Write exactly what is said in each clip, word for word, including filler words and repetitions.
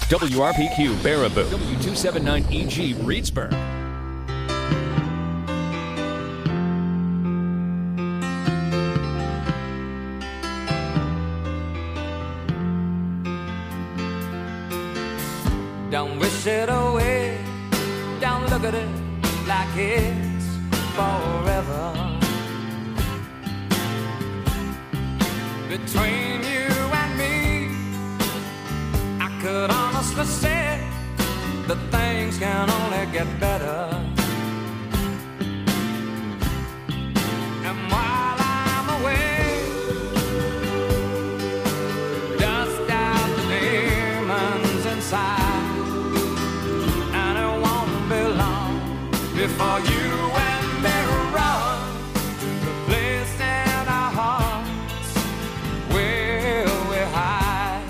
W R P Q Baraboo, W two seventy-nine E G Reedsburg. Don't wish it away, don't look at it like it's forever. Between you and me, I could honestly say that things can only get better. And while I'm away, dust out the demons inside, and it won't be long before you and me run to the place in our hearts where we hide.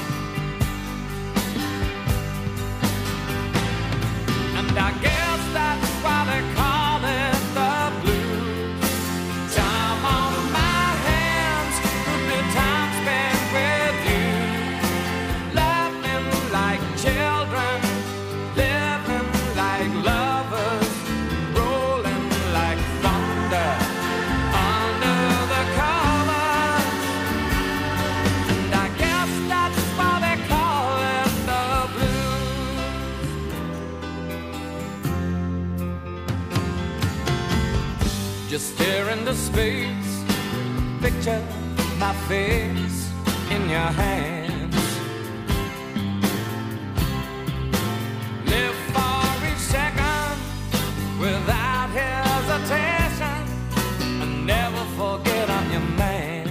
And I guess that's why they call it the blues. Time on my hands could be time spent with you, laughing like children, living like lovers, rolling like thunder under the covers. And I guess that's why they call it the blues. Just stare into space, picture my face in your hands. Live for each second without hesitation, and never forget I'm your man.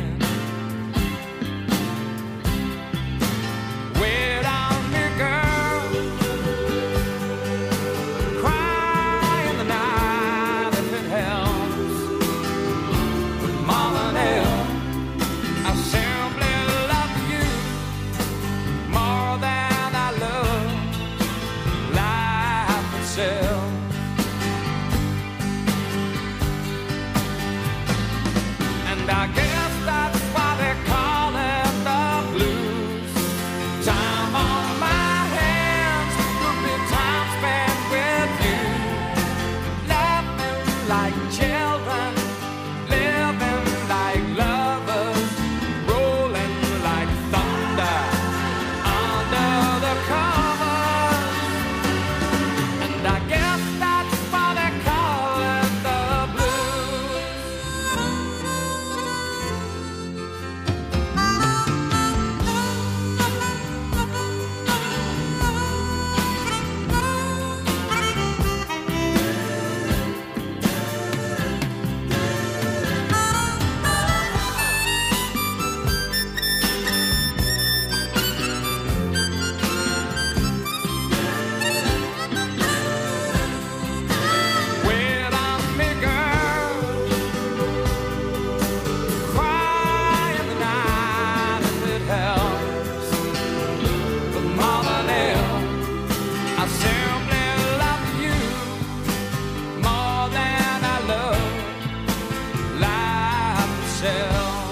Wait on me, girl, cry in the night if it helps. But more than ever, I simply love you more than I love life itself. And I guess that's why they call it the blues. Time on my hands could be time spent with you, laughing like children, living like lovers, rolling like thunder under the covers. And I guess that's why they call it the blues. Wait on me, girl, cry in the night if it helps. But more than ever, I simply love you more than I love life itself.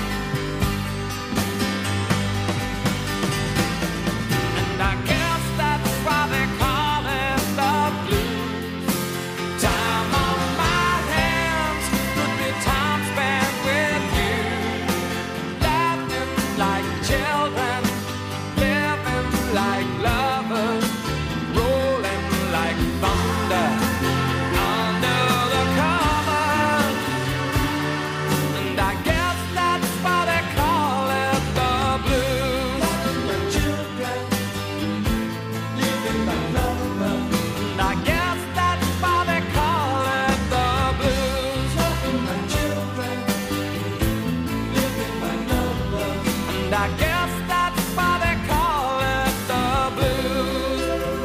And I guess that's why they call it the blues. Time on my hands could be time spent with you, laughing like children, living like lovers, rolling like thunder under the covers. And I guess that's why they call it the blues. Like children, living like lovers. And I guess that's why they call it the blues. Like children, living like lovers. And I guess that's why they call it the blues.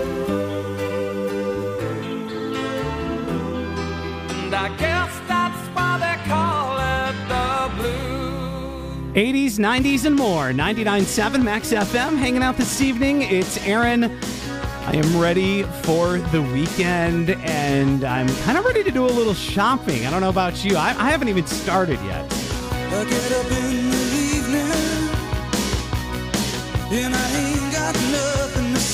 And I guess that's why they call it the blues. eighties, nineties, and more. ninety-nine point seven Max F M. Hanging out this evening. It's Aaron. I am ready for the weekend, and I'm kind of ready to do a little shopping. I don't know about you. I, I haven't even started yet. I get up in the evening and I ain't got nothing to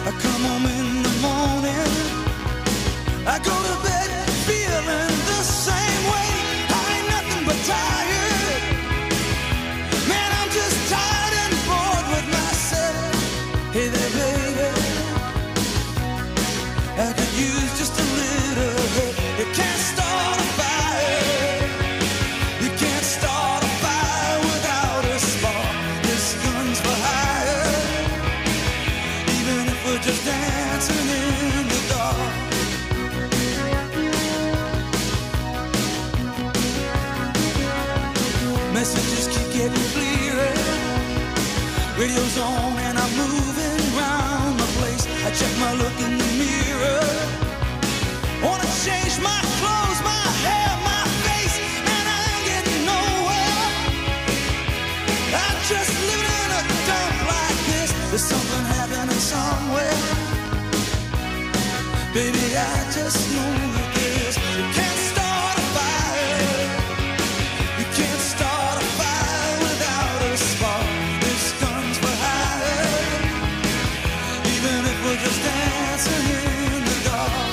I come home in the morning, I go to bed feeling the same way. I ain't nothing but tired. Man, I'm just tired and bored with myself. Hey there, baby, I could use just a little help. You can't start a fire. You can't start a fire without a spark. This gun's for hire. Even if we're just dancing in the dark. Messages keep getting clearer. Radio's on and I'm moving around the place. I check my look in the mirror. Wanna change my clothes, my hair, my face, and I ain't getting nowhere. I'm just living in a dump like this. There's something happening somewhere. Baby, I just know that this. You can't start a fire. You can't start a fire without a spark. This gun's for hire. Even if we're just dancing in the dark.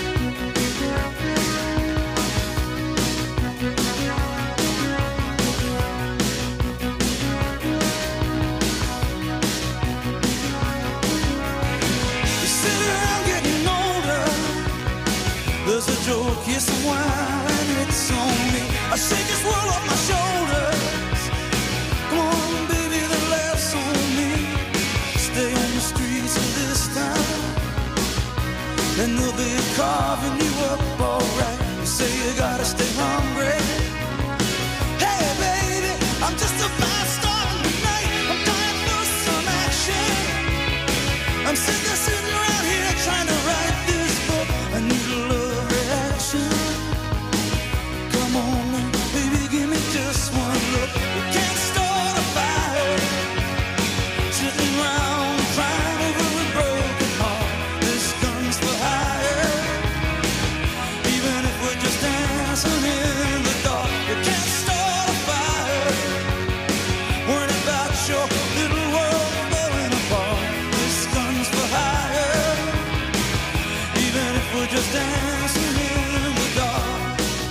You sit around getting older. There's a joke, here's some wine, and it's on me. I shake this world off my shoulders. Come on, baby, the laughs on me. Stay on the streets of this town, and they'll be carving you up alright. You say you gotta stay hungry. Hey, baby, I'm just a fast star tonight. I'm dying for some action. I'm sick of sitting around here trying to write this book. I need a love reaction. Come on, now, baby, give me just one look. You can't start a fire. Sitting around crying over a broken heart. This gun's for hire. Even if we're just dancing in the dark. You can't start a fire. Worrying about your little world falling apart. This gun's for hire. Even if we're just dancing in the dark.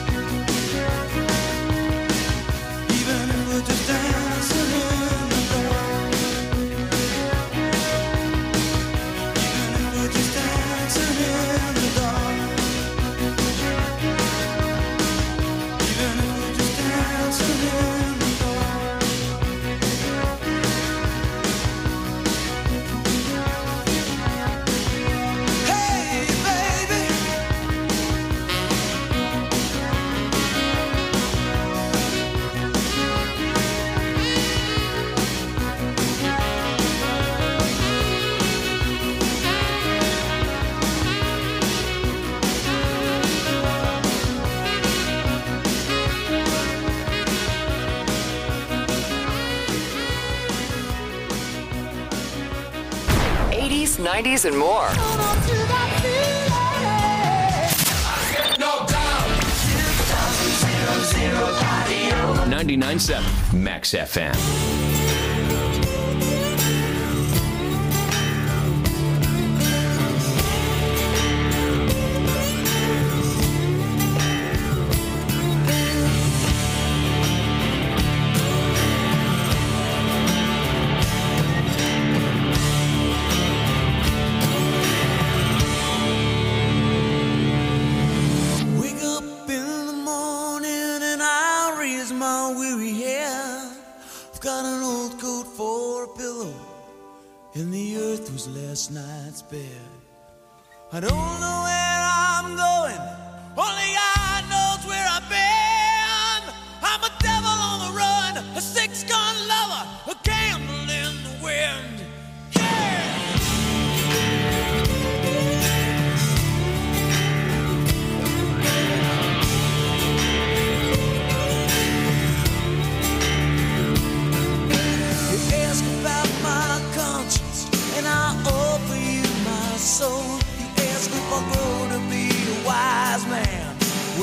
Even if we're just dancing in the dark. Even if we're just dancing in the dark. Even if we're just dancing in the dark. Hey, baby. eighties, nineties, and more. ninety-nine point seven Max F M. Wake up in the morning and I raise my weary head. I've got an old coat for a pillow, and the earth was last night's bed. I don't know where I'm going, only God knows where I've been. I'm a devil on the run, a six-gun lover, a candle in the wind. Yeah! You ask about my conscience, and I offer you my soul. You ask if I'll grow to be a wise man.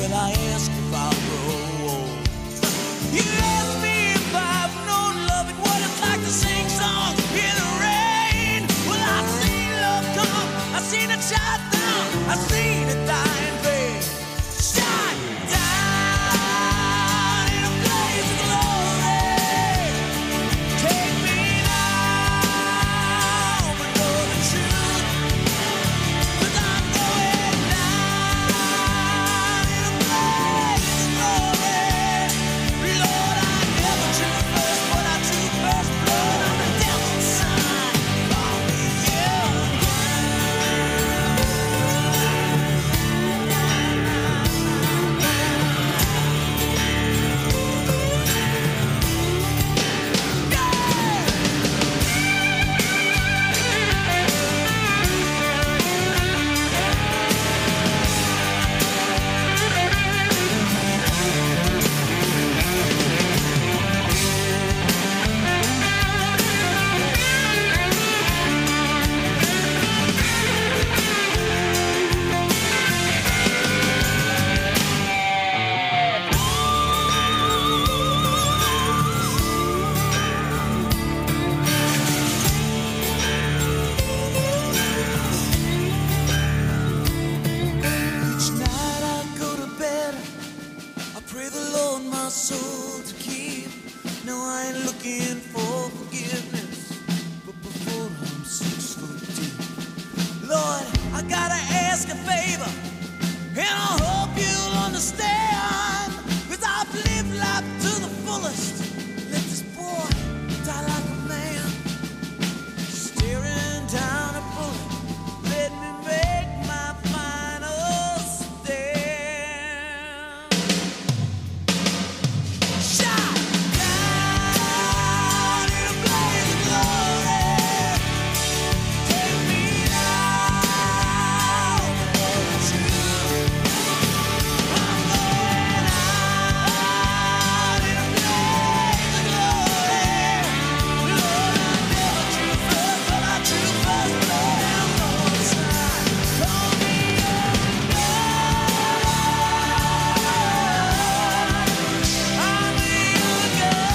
my soul to keep. No, I ain't looking for forgiveness, but before I'm six foot deep. Lord, I gotta ask a favor, and I hope you'll understand. Cause I've lived life to the fullest. Let this boy die like a man. Staring down a bullet, let me make my final stand. Shot down in a blaze of glory. Take me down with you. I'm going out in a blaze of glory. Lord, I never drew first, but I drew first. Lord, I'm gonna shine. Call me up, I'm the young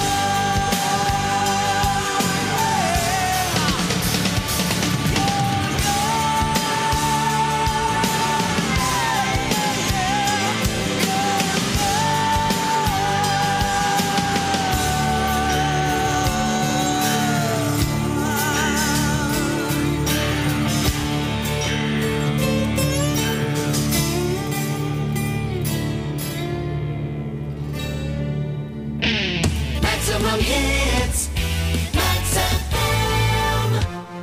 Maximum hits, Max F M.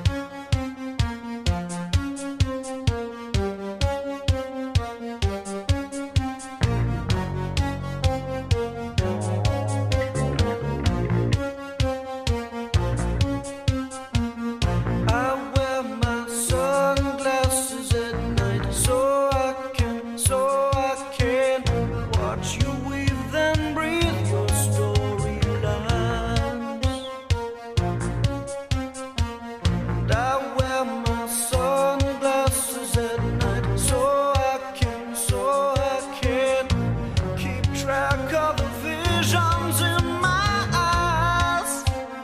I wear my sunglasses at night so I can, so I can watch you weave and breathe your storylines. And I wear my sunglasses at night so I can, so I can keep track of the visions in my eyes.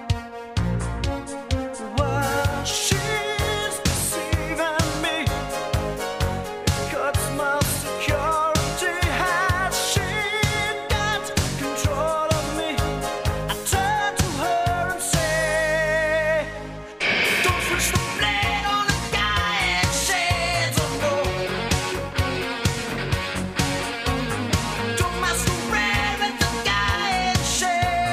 While she's deceiving me, it cuts my security. Has she got control of me? I turn to her and say, don't switch the blade on a guy in shades of gold. Don't masquerade with the guy in shades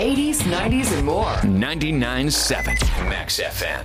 eighties, nineties, and more. ninety-nine point seven Max F M.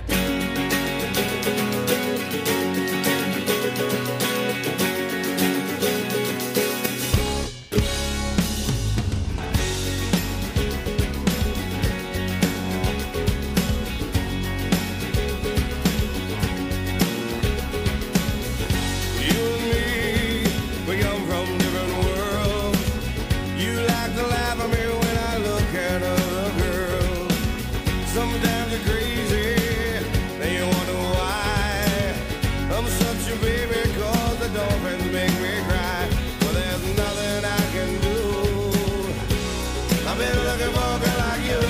Sometimes you're crazy, then you wonder why. I'm such a baby, cause the dolphins make me cry. Well, there's nothing I can do. I've been looking for a girl like you.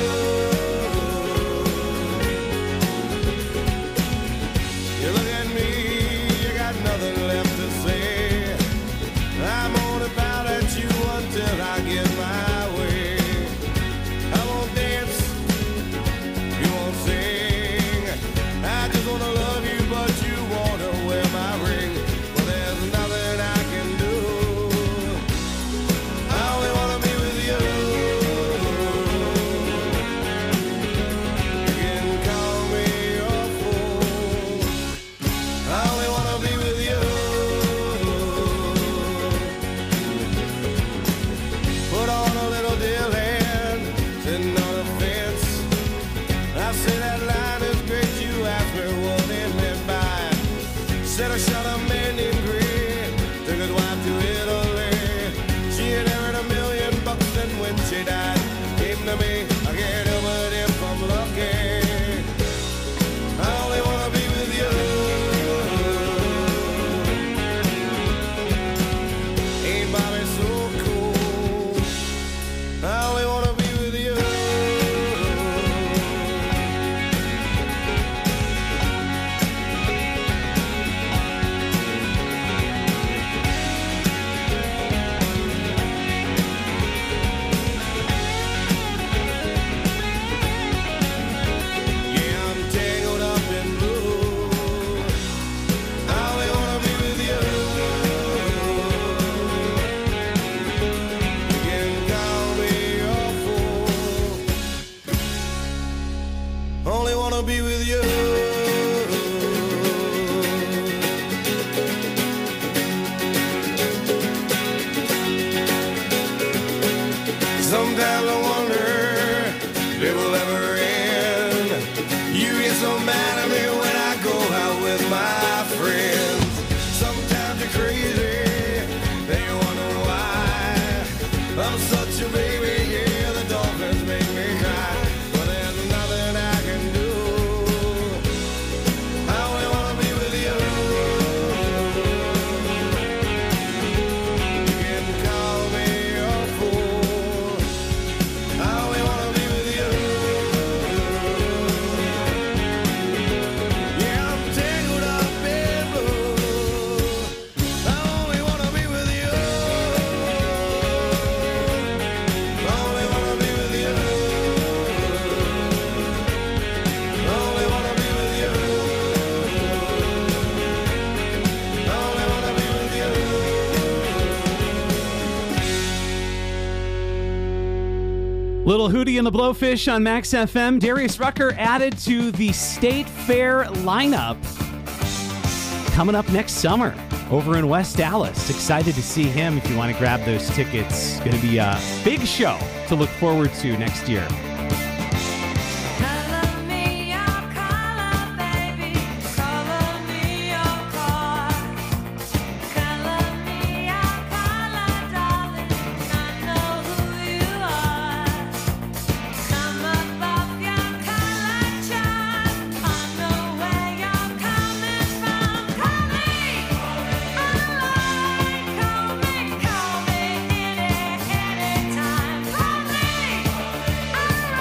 You look at me, you got nothing left to say. I'm only bound at you until I get my way. I won't dance, you won't sing. I just wanna love you, but you wanna wear my ring. Well, there's nothing I can do. I only wanna be with you. You can call me your fool. I only wanna be with you. Put on a little deal hand, sitting on a fence. I say that line is great, you asked me what it meant by. Said I shot a man named Gray, took his wife to Italy. She inherited a million bucks and when she died, came to me, I can't help but if I'm lucky. I only wanna be with you. Ain't Bobby so cool? I only wanna be with you. Yeah, I'm tangled up in blue. I only wanna be with you. You can call me your fool. Only wanna be with you. Sometimes I wonder if it will ever end. You get so mad at me when I go out with my friends. Sometimes you're crazy, then you wonder why. I'm such a baby, yeah, the dolphins make me cry. But there's nothing I can do. I only wanna be with you. You can call me your fool. I only wanna be with you. Yeah, I'm tangled up in blue. I only wanna be with you. I only wanna be with you. I only wanna be with you. I only wanna be with you. Little Hootie and the Blowfish on Max F M. Darius Rucker added to the State Fair lineup coming up next summer over in West Dallas. Excited to see him if you want to grab those tickets. Going to be a big show to look forward to next year. Color me your color, baby. Color me your car. Color me your color, darling. I know who you are. Come up off your color chart. I know where you're coming from. Call me, alright. Call me, call me any, anytime. Call me, alright.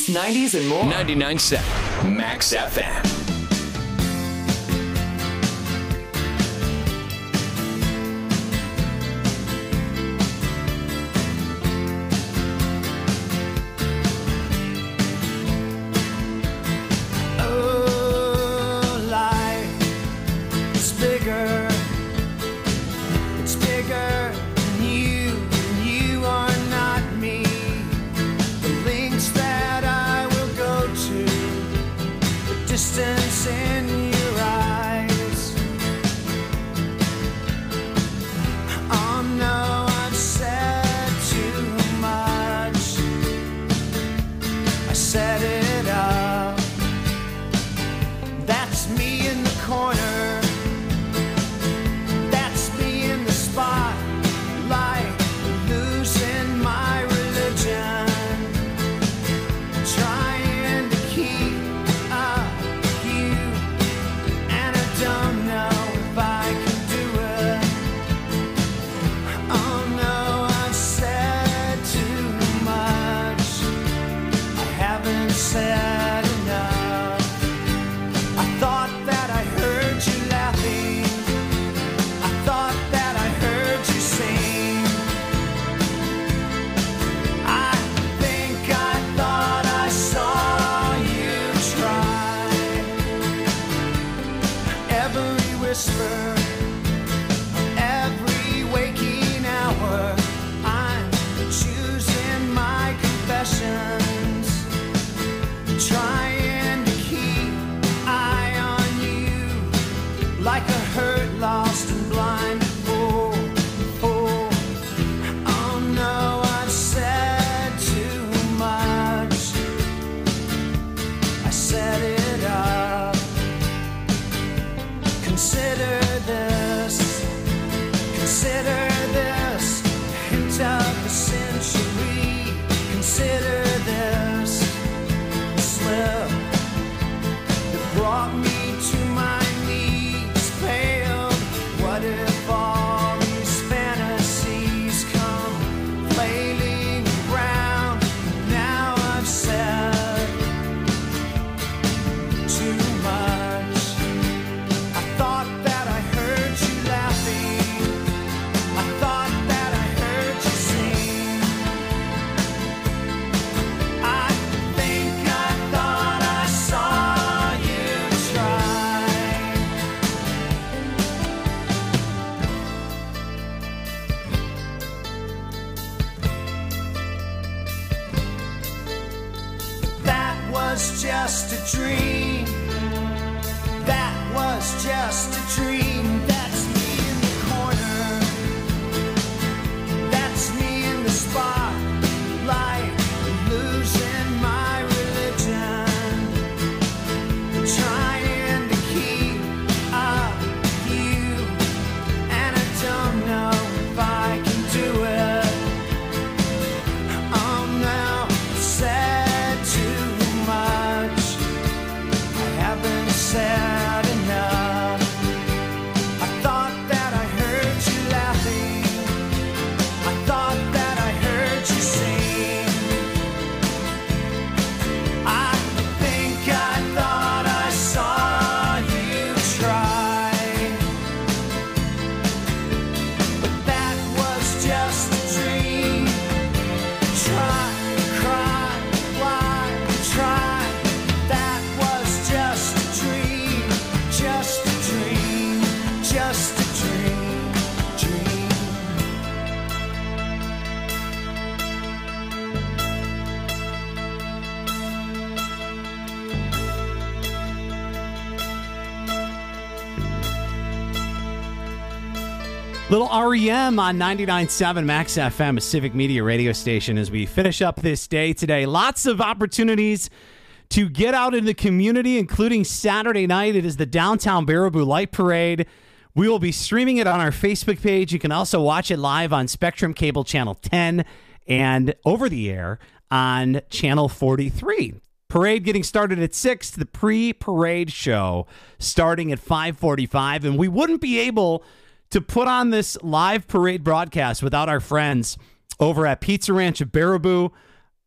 eighties, nineties, and more. ninety-nine point seven Max F M. Oh, life is bigger. It's bigger than you, and you are not me. The links that I will go to, the distance in your eyes. Oh no, I've said too much. I set it up. That's me in the corner. That's me in the spotlight, losing my religion, trying to keep up with you, and I don't know if I can do it. Oh no, I've said too much. I haven't said enough. I thought that I heard you laughing. I thought that I heard you sing. I think I thought I saw you try. Every whisper, every waking hour, I'm choosing my confessions, trying to keep eye on you, like a hurt, lost and blind. Oh, oh, oh no, I've said too much. I set it up. Consider this, consider this, hint of the century. Consider this slip that brought me to my knees, pale. What if all these fantasies come flailing around? Now I've said too much. I thought that I heard you laughing. I thought that I heard you sing. I think I thought I saw you try. That was just a dream. That was just a dream. That's me in the corner. That's me in the spotlight, losing my religion, trying to keep up with you, and I don't know if I can do it. Oh no, I've said too much. I haven't said enough. I thought that I heard you laughing. I thought that I heard you sing. I think I thought I saw you try. But that was just a dream. Try, cry, why, try. That was just a dream. Just a dream. Just a dream. Dream. Little R E M on ninety-nine point seven Max F M, a Civic Media radio station, as we finish up this day today. Lots of opportunities to get out in the community, including Saturday night. It is the Downtown Baraboo Light Parade. We will be streaming it on our Facebook page. You can also watch it live on Spectrum Cable Channel ten and over the air on Channel forty-three. Parade getting started at six, the pre-parade show starting at five forty-five, and we wouldn't be able to put on this live parade broadcast without our friends over at Pizza Ranch of Baraboo.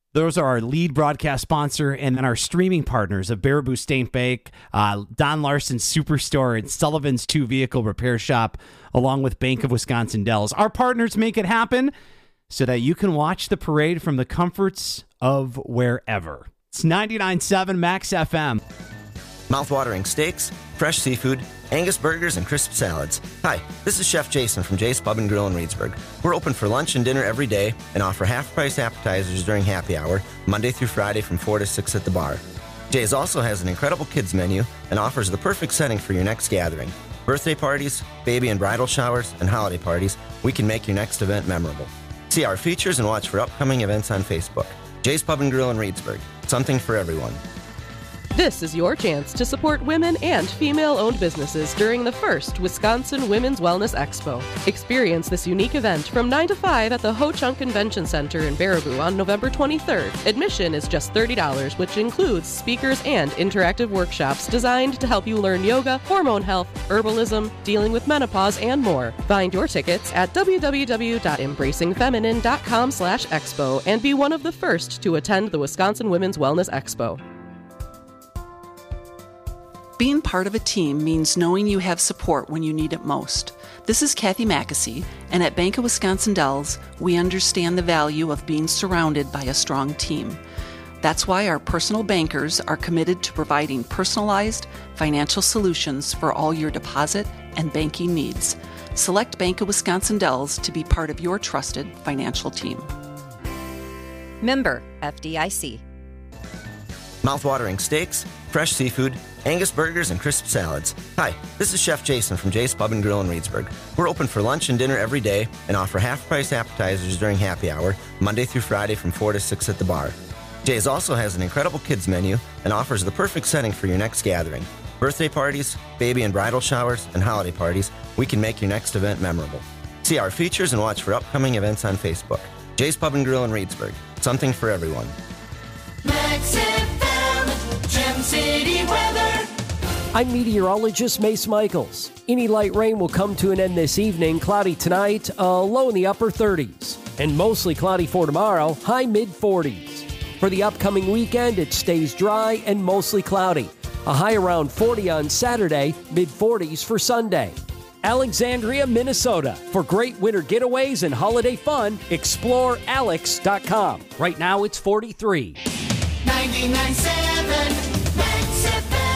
Those are our lead broadcast sponsor and then our streaming partners of Baraboo State Bank, uh, Don Larson's Superstore, and Sullivan's Two Vehicle Repair Shop, along with Bank of Wisconsin Dells. Our partners make it happen so that you can watch the parade from the comforts of wherever. It's ninety-nine point seven Max F M. Mouth-watering steaks, fresh seafood, Angus burgers, and crisp salads. Hi, this is Chef Jason from Jay's Pub and Grill in Reedsburg. We're open for lunch and dinner every day and offer half-price appetizers during happy hour, Monday through Friday from four to six at the bar. Jay's also has an incredible kids menu and offers the perfect setting for your next gathering. Birthday parties, baby and bridal showers, and holiday parties, we can make your next event memorable. See our features and watch for upcoming events on Facebook. Jay's Pub and Grill in Reedsburg. Something for everyone. This is your chance to support women and female-owned businesses during the first Wisconsin Women's Wellness Expo. Experience this unique event from nine to five at the Ho Chunk Convention Center in Baraboo on November twenty-third. Admission is just thirty dollars, which includes speakers and interactive workshops designed to help you learn yoga, hormone health, herbalism, dealing with menopause, and more. Find your tickets at w w w dot embracing feminine dot com slash expo and be one of the first to attend the Wisconsin Women's Wellness Expo. Being part of a team means knowing you have support when you need it most. This is Kathy Mackesy, and at Bank of Wisconsin Dells, we understand the value of being surrounded by a strong team. That's why our personal bankers are committed to providing personalized financial solutions for all your deposit and banking needs. Select Bank of Wisconsin Dells to be part of your trusted financial team. Member F D I C. Mouth-watering steaks, fresh seafood, Angus burgers, and crisp salads. Hi, this is Chef Jason from Jay's Pub and Grill in Reedsburg. We're open for lunch and dinner every day and offer half-price appetizers during happy hour, Monday through Friday from four to six at the bar. Jay's also has an incredible kids menu and offers the perfect setting for your next gathering. Birthday parties, baby and bridal showers, and holiday parties, we can make your next event memorable. See our features and watch for upcoming events on Facebook. Jay's Pub and Grill in Reedsburg. Something for everyone. Max F M, Gem City weather. I'm meteorologist Mace Michaels. Any light rain will come to an end this evening. Cloudy tonight, uh, low in the upper thirties. And mostly cloudy for tomorrow, high mid-forties. For the upcoming weekend, it stays dry and mostly cloudy. A high around forty on Saturday, mid-forties for Sunday. Alexandria, Minnesota. For great winter getaways and holiday fun, explore alex dot com. Right now, it's forty-three. ninety-nine point seven Max F M.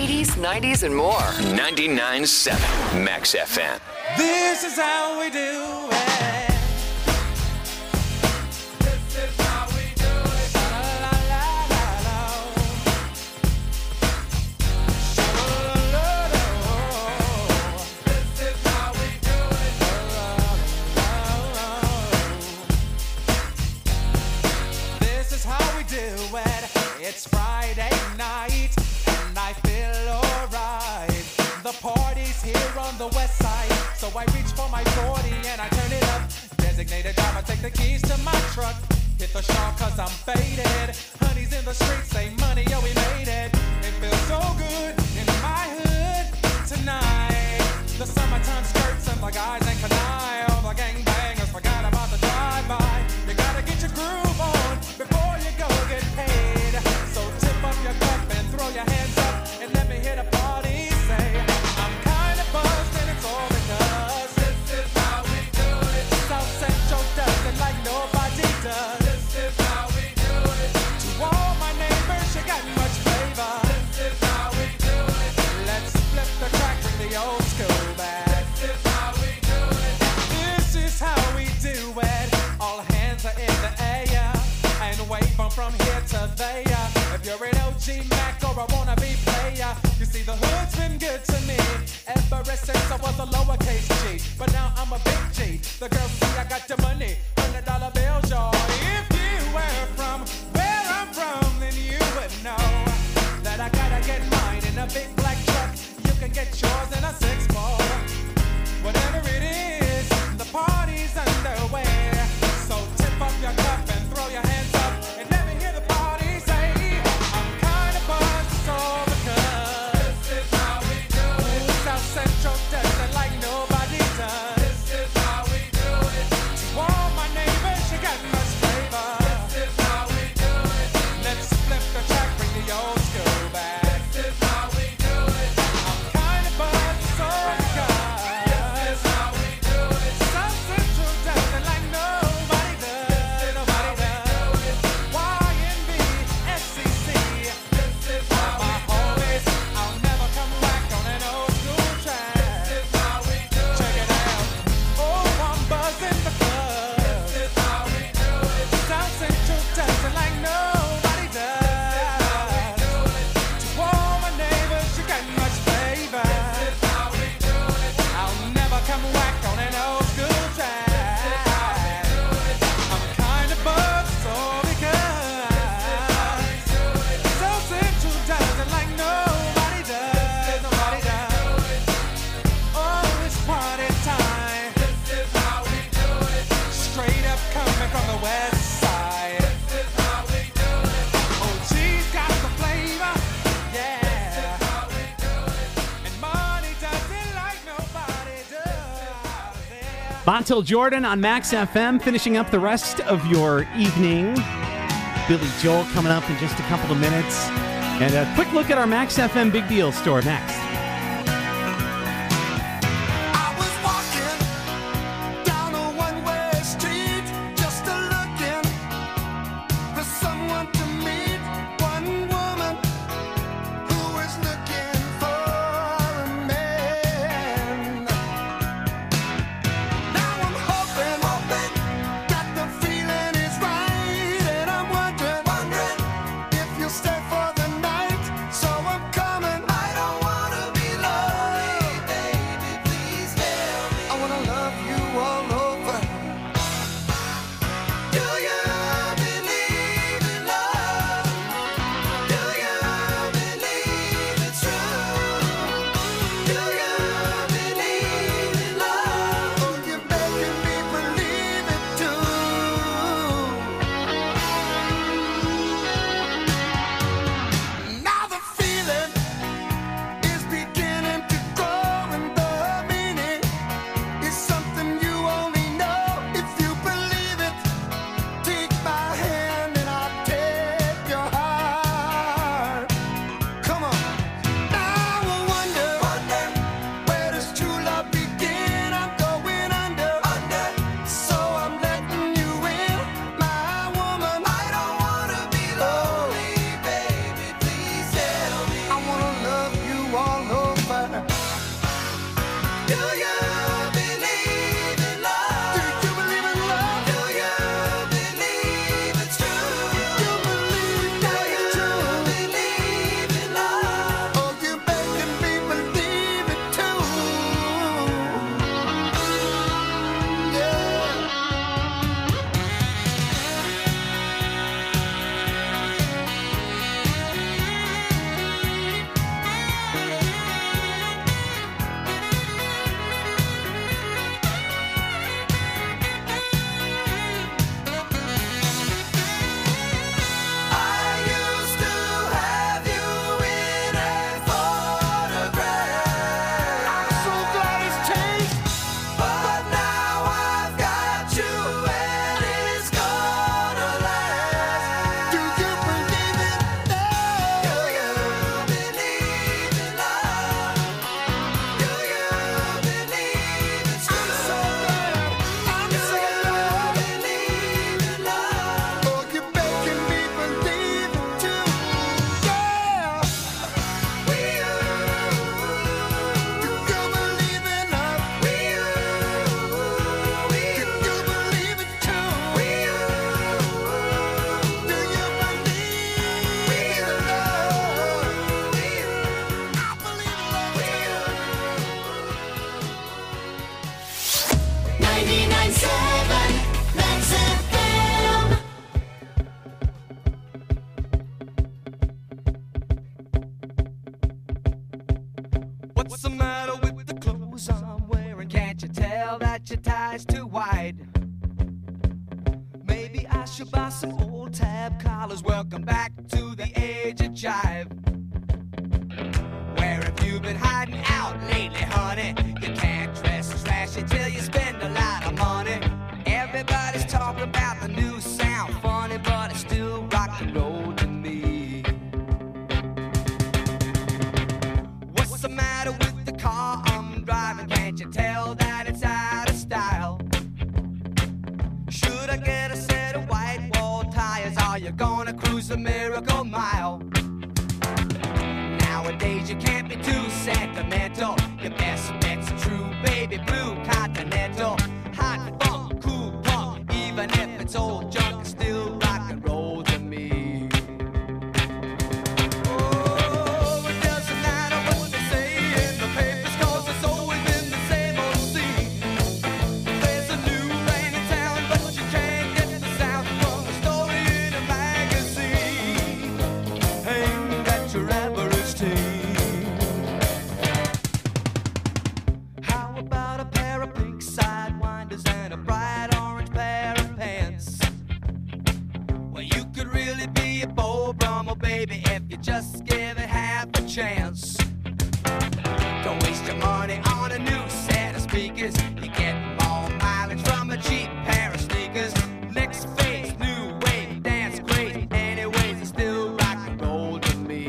eighties, nineties, and more. ninety-nine point seven Max F M. This is how we do it. This is how we do it. La la la la la. Sha-la-la-la-la. This is how we do it. La-la-la-la. This is how we do it. It's Friday night and I feel alright. The party's here on the west side, so I reach for my forty and I turn it up. Designated driver, take the keys to my truck. Hit the shawl cause I'm faded. Honey's in the streets, say money, yo, we made it. It feels so good in my hood tonight. The summertime skirts and the guys ain't canine. All the gangbangers forgot about the drive-by. You gotta get your groove on before you go get paid. So tip up your cup and throw your hands up and let me hear the party say, I'm kinda buzzed and it's all because this is how we do it. South Central does it like nobody does. This is how we do it. To all my neighbors, you got much flavor. This is how we do it. Let's flip the track, bring the old school back. This is how we do it. This is how we do it. All hands are in the air and wave them from here to there. If you're an O G Mac or a wannabe player, you see the hood's been good to me ever since I was a lowercase G. But now I'm a big G. The girls see I got the money, hundred dollar bills, y'all. If you were from where I'm from, then you would know that I gotta get mine in a big black truck. You can get yours in a six four. Whatever it is, the party's underway. So tip up your cup and throw your hands up and let me hear the party say, I'm kinda buzzed, it's all because this is how we do it. South Central does it like nobody does. This is how we do it. To all my neighbors, you got much flavor. This is how we do it. Let's flip the track, bring the old school back. This is how we do it. I'm kinda buzzed, it's all because this is how we do it. South Central does it like nobody does. Nobody does. Y N B, S C C. This is how my homies. I'll never come back on an old school track. This is how we do it. Check it out. Oh, I'm buzzing the club. This is how we do it. South Central does it like nobody does. To all my neighbors, you got much flavor. This is how we do it. I'll never come back on an old school track. I'm kinda buzzed, so because South Central does it like nobody does. Nobody does. Oh, it's party time. This is how we do it. Straight up coming from the west side. This is how we do it. Oh, G's got the flavor. Yeah. This is how we do it. And money does it like nobody does. Yeah. Montel Jordan on Max F M, finishing up the rest of your evening. Billy Joel coming up in just a couple of minutes. And a quick look at our Max F M Big Deal store next. I was walking down a one-way street, just a looking for someone to meet. One woman who was looking for a man. Now I'm hoping, hoping that the feeling is right, and I'm wondering, wondering if you'll stay for the night. So I'm coming. I don't wanna What's the matter with the clothes I'm wearing? Can't you tell that your tie's too wide? Maybe I should buy some old tab collars. Welcome back to the age of jive. Where have you been hiding out lately, honey? You can't dress as flashy till you spend a lot of money. Everybody's talking about the new sound, funny, but it's still rock and roll to me. What's the matter with the car I'm driving? Can't you tell that it's out of style? Should I get a set of white wall tires? Are you gonna cruise a miracle mile? Nowadays you can't be too sentimental. Your best bet's a true baby blue Continental. Hot funk, cool punk, even if it's old junk, it's still rock and roll to me. Oh, it doesn't matter what they say in the papers, 'cause it's always been the same old scene. There's a new rain in town, but you can't get the sound from a story in a magazine. Ain't that your average teen? How about a pair of pink sidewinders and a bright orange pair of pants? Well, you could really be a Beau Brummel, baby, if you just give it half a chance. Don't waste your money on a new set of speakers. You get more mileage from a cheap pair of sneakers. Next phase, new wave, dance crazy. Anyways, it's still rock and roll to me.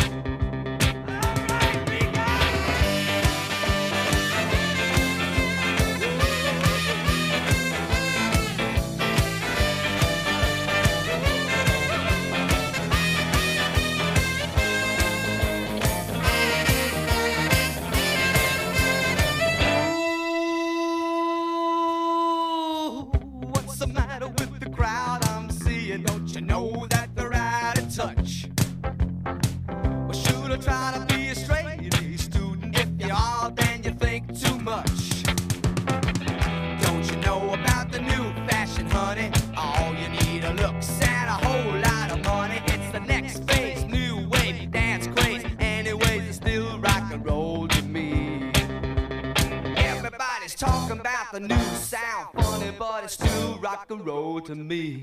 What's the matter with the crowd I'm seeing? Don't you know that they're out of touch? Well, should I try to be a straight A student? If you are, then you think too much. Don't you know about the new fashion, honey? All you need are looks and a whole lot of money. It's the next phase, new wave, dance craze. Anyways, it's still rock and roll to me. Everybody's talking about the new sound, funny, but it's still rock and roll to me.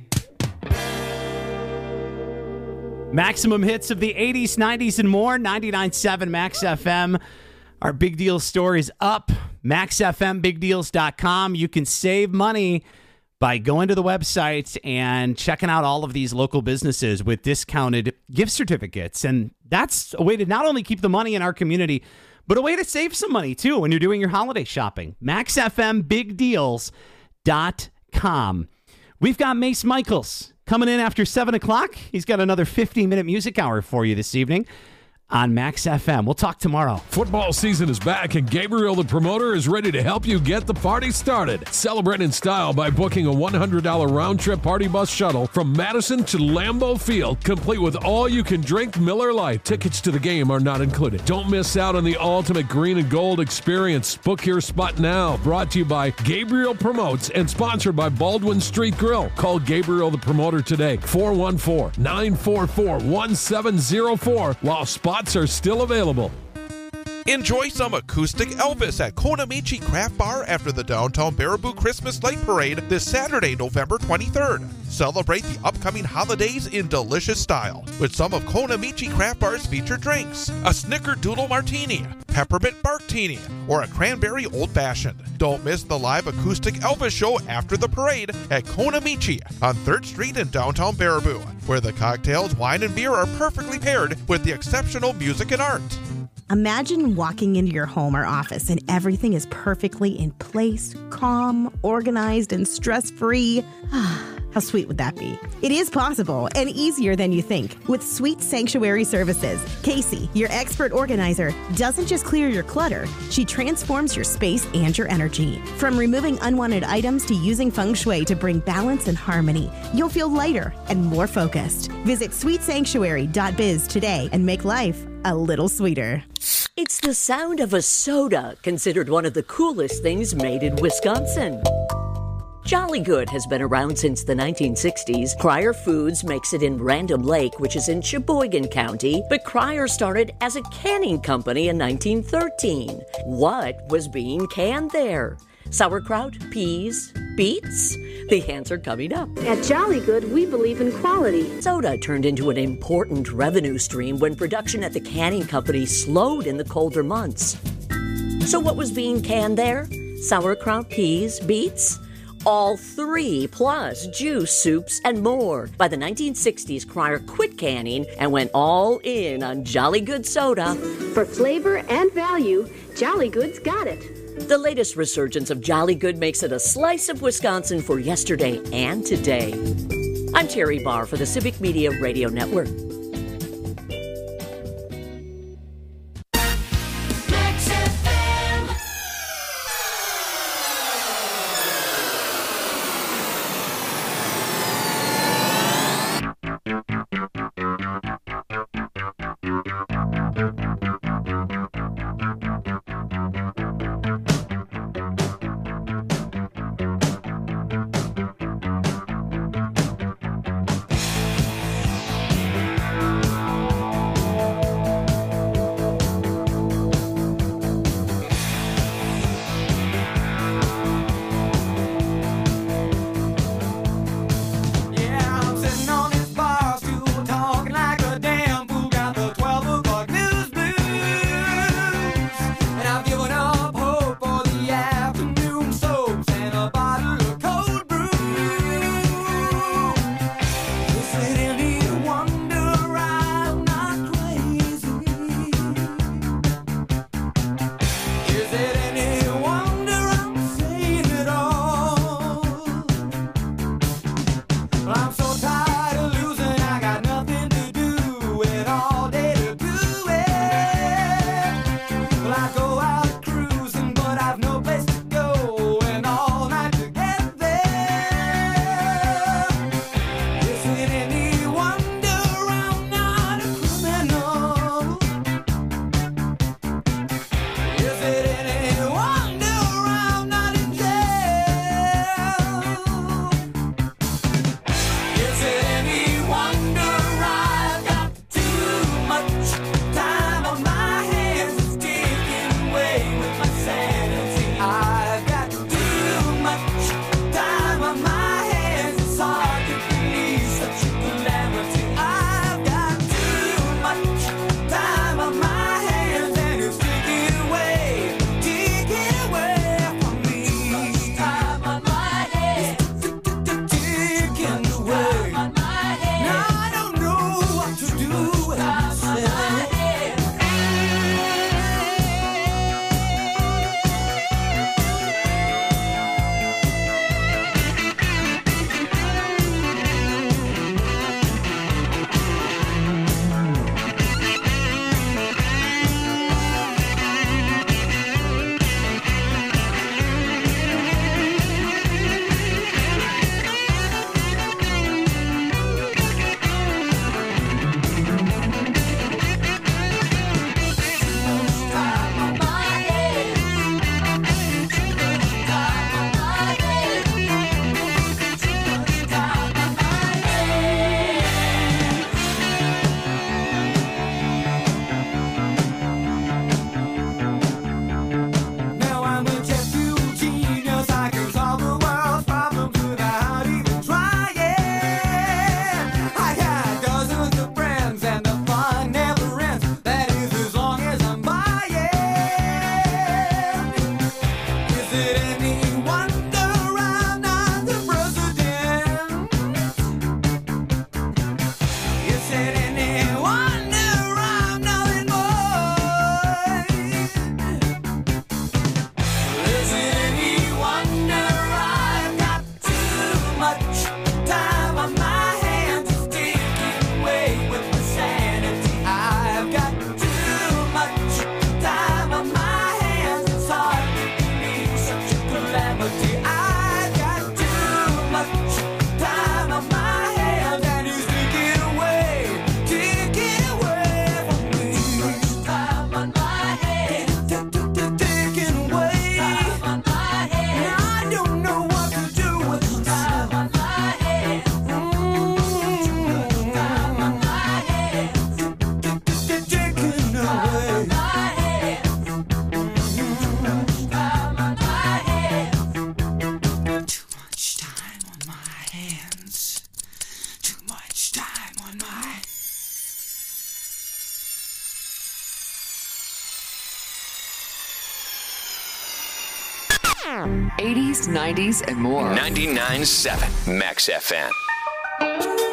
Maximum hits of the eighties, nineties, and more. ninety-nine point seven Max F M. Our Big Deal store is up. max f m big deals dot com. You can save money by going to the website and checking out all of these local businesses with discounted gift certificates. And that's a way to not only keep the money in our community, but a way to save some money, too, when you're doing your holiday shopping. max f m big deals dot com. We've got Mace Michaels coming in after seven o'clock. He's got another fifteen-minute music hour for you this evening on Max F M. We'll talk tomorrow. Football season is back, and Gabriel the Promoter is ready to help you get the party started. Celebrate in style by booking a one hundred dollars round-trip party bus shuttle from Madison to Lambeau Field, complete with all-you-can-drink Miller Lite. Tickets to the game are not included. Don't miss out on the ultimate green and gold experience. Book your spot now. Brought to you by Gabriel Promotes and sponsored by Baldwin Street Grill. Call Gabriel the Promoter today, four one four, nine four four, one seven zero four, while spots are still available. Enjoy some acoustic Elvis at Konamichi Craft Bar after the Downtown Baraboo Christmas Light Parade this Saturday, November twenty-third. Celebrate the upcoming holidays in delicious style with some of Konamichi Craft Bar's featured drinks: a Snickerdoodle Martini, Peppermint Barktini, or a Cranberry Old Fashioned. Don't miss the live acoustic Elvis show after the parade at Konamichi on third Street in downtown Baraboo, where the cocktails, wine, and beer are perfectly paired with the exceptional music and art. Imagine walking into your home or office and everything is perfectly in place, calm, organized, and stress-free. How sweet would that be? It is possible and easier than you think with Sweet Sanctuary Services. Casey, your expert organizer, doesn't just clear your clutter. She transforms your space and your energy. From removing unwanted items to using feng shui to bring balance and harmony, you'll feel lighter and more focused. Visit sweet sanctuary dot biz today and make life a little sweeter. It's the sound of a soda, considered one of the coolest things made in Wisconsin. Jolly Good has been around since the nineteen sixties. Cryer Foods makes it in Random Lake, which is in Sheboygan County, but Cryer started as a canning company in nineteen thirteen. What was being canned there? Sauerkraut, peas, beets? The answer coming up. At Jolly Good, we believe in quality. Soda turned into an important revenue stream when production at the canning company slowed in the colder months. So what was being canned there? Sauerkraut, peas, beets? All three, plus juice, soups, and more. By the nineteen sixties, Cryer quit canning and went all in on Jolly Good soda. For flavor and value, Jolly Good's got it. The latest resurgence of Jolly Good makes it a slice of Wisconsin for yesterday and today. I'm Terry Barr for the Civic Media Radio Network. eighties, nineties, and more. ninety-nine point seven Max F M.